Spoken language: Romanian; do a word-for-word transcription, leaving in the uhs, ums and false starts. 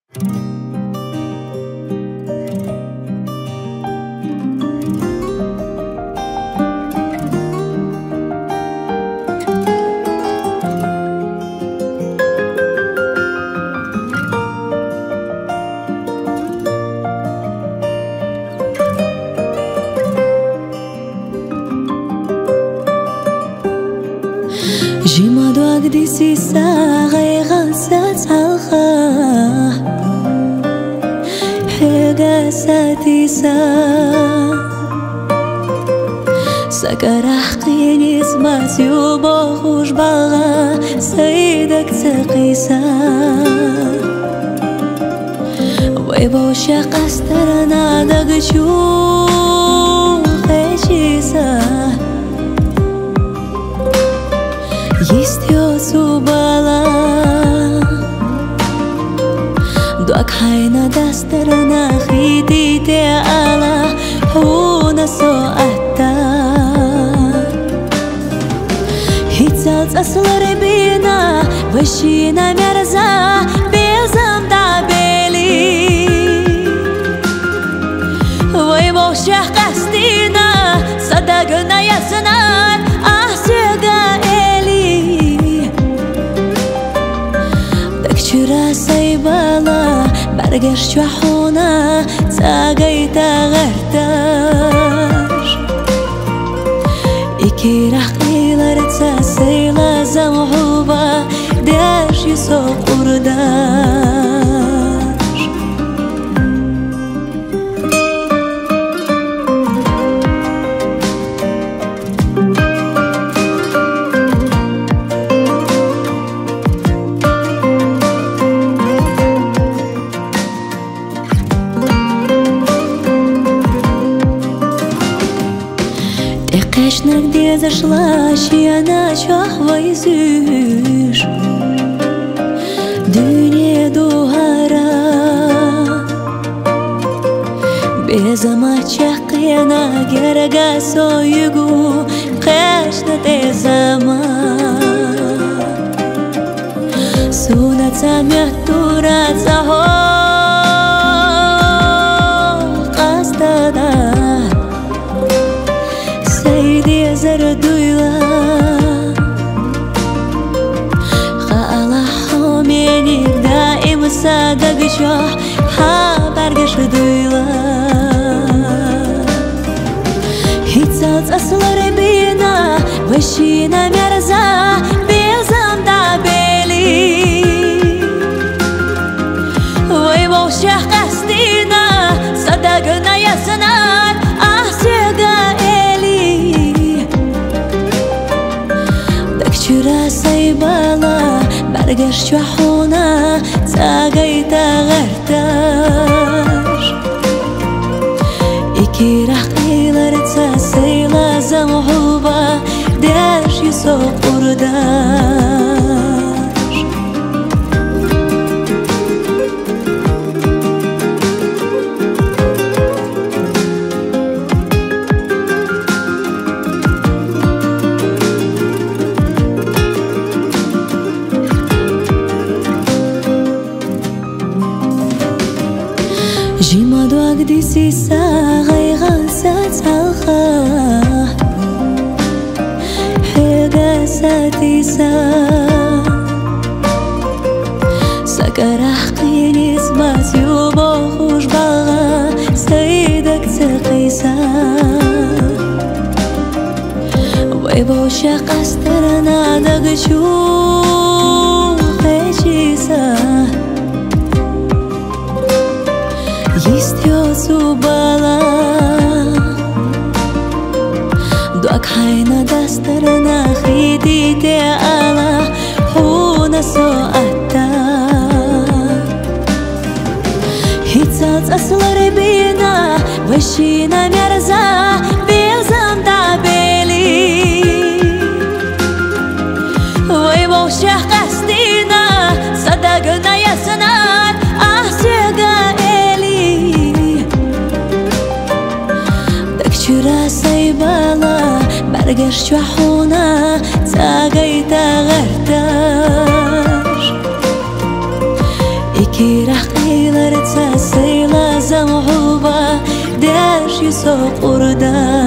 جيما دوك دي سيسا غيغا ساتسالخا حيغا ساتيسا سكرح قيني سماسي وبوخوش باغا سيدك تقيسا ويبوشا قسترنا دقشو خيشيسا Istiosu bala Duak haina dastarana khidi te ala Huna so atta Hitzalts asları bina Vashina merza Bezam da beli Vay boşah kastina Sadagına yasınar Ah sega شرا سيبالا برقش شوحونا تاقيتا غرتاش إكي رحقي لرتا سيلا زمحوبا داش يسوق ورداش Кешнер где зашла, чья ночах войзуш Дюне духара Без амачах кена герга союгу Кешна те зама Сунат самят турат захо Кастада سيدي زردويلا خالا حوميني دائم صادق شوح حابرقش دويلا هيتسالت أصلر بينا وشينا مرزا بيزام دابيلي ويبوشح قصدينا صدقنا يا سنار أحسيقا شرا سيبالا برقش شوحونا تاقيتا غرتاش إكي رحقي لرتا سيلا زمحوبا داش يسوق ورداش جيما دوك دي سيسا غيغا ساتسالخا حيغا ساتيسا سكرح قيني سماسي وبوخوش باغا سيدك تقيسا ويبوشا قسترنا دقشو خيشيسا Istiosu bala Duak haina dastarana khidi te ala Huna so atta Hitzalts aslar bina Vashina merza Bezam da beli Vay boşah qasdina Sadagına yasınar Ah sega شرا سيبالا برقش شوحونا تاقيتا غرتاش إكي رح قيلر تسيل زمعوبة داش يسوق وردا